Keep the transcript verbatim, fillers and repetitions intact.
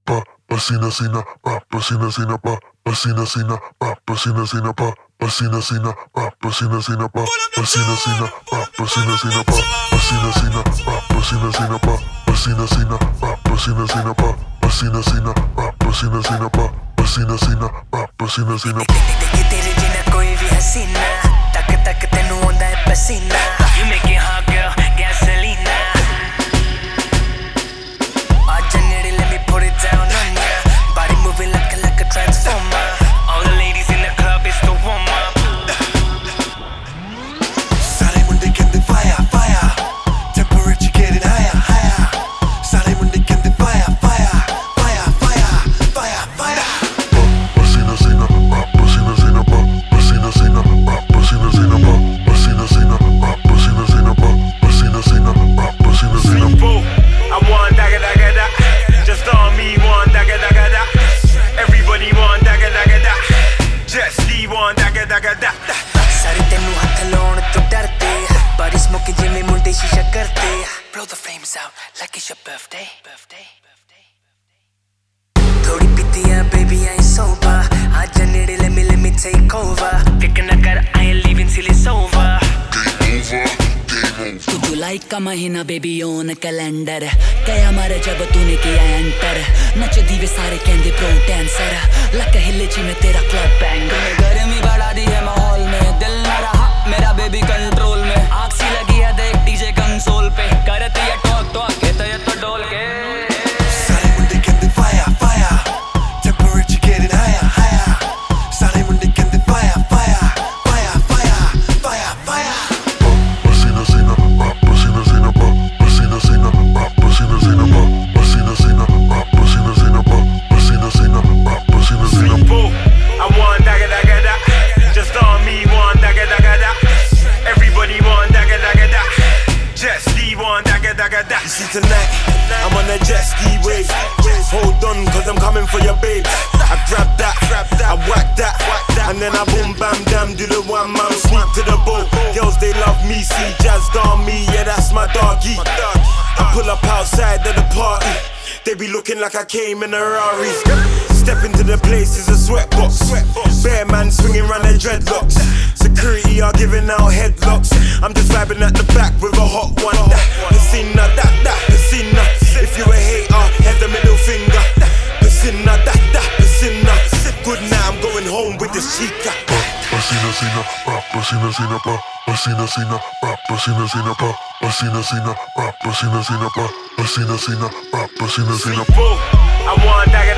pa, pasina sina, pa, pasina sina, pa, pasina sina, pa, pasina sina, pa, pasina sina, pa, pasina sina, pa, pasina sina, pa, pasina sina, pa, pasina sina, pa, pasina sina, pa, pasina sina, pa, pasina sina, pa, pasina sina, pa, pasina sina, pa, pasina sina, pa, pasina sina. तेरे जिन्ना कोई भी हसीना तक तक तेनू आंदा है पसीना You make it hot girl, gasolina आजा नेड़े let me put it down on ya Body moving like a like a transformer All the ladies in the club it's the warm up सारे मुंडे कहंदे fire fire Temperature getting higher higher सारे मुंडे कहंदे fire fire fire fire fire fire Pasina sina, pa, pasina sina, pa, pasina sina, pa, pasina sina, pa, pasina sina, pa, pasina sina, pa, pasina sina, pa, pasina sina. Boo, I want dagga dagga da. Just on me want dagga dagga da. Everybody want dagga dagga da. Just Lee want dagga dagga da. सारे तेनू हाथ लाउण तो डरते Body smoking जिवें मुंडे शीशा करते Blow the flames out like it's your birthday थोड़ी पीतियां baby I ain't sober आजा नेड़े let me let me take over Pick ना कर I ain't leaving till it's over तू जुलाई का महीना बेबी ऑन कैलेंडर गया मर जब तूने किया एंटर नच दीवे सारे कहंदे प्रो डांसर लक हिले जी में तेरा क्लब बैंगर गर्मी बढ़ा दी है माहौल में दिल ना रहा मेरा बेबी कंट्रोल में आग सी लगी है देख डीजे कंसोल पे करती है टॉक टॉक कहता है तो डोल के सारे मुंडे कहंदे fire fire Temperature getting higher higher सारे मुंडे कहंदे fire fire fire fire fire fire Pasina sina, pa, pasina sina, pa, pasina sina, pa, pasina sina, pa, pasina sina, pa, pasina sina, pa, pasina sina, pa, pasina sina. Boo, I want dagga dagga da. Just on me want dagga dagga da. Everybody want dagga dagga da. Just Lee want dagga dagga da. You see tonight, I'm on a jet ski wave. Hold on, cause I'm coming for your babe. I grab that, I whack that, and then I boom bam damn do the one man sneak to the boat. Girls they love me, see jazzed on me, yeah that's my doggy. I pull up outside of the party, they be looking like I came in a Rari. Step into the place, it's a sweatbox. Bear man swinging round their dreadlocks. Security are giving out headlocks. I'm just vibing at the back with a hot one. Piscina, that, that, piscina. If you a hater, have the middle finger. Piscina, that, that, piscina. Good night, I'm going home with this chica. Pasina sina, pa, pasina sina, pa, pasina sina, pa, pasina sina, pa, pasina sina, pa, pasina sina, pa, pasina sina, pa, pasina sina. Boo, I want dagga